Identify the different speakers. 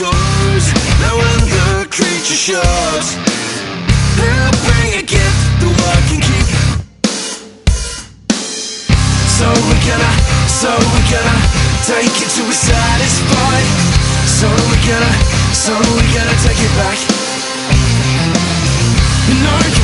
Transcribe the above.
Speaker 1: goes. Now when the creature shows, they'll bring a gift the world can keep. So we're gonna take it till we're satisfied. So we're gonna take it back. And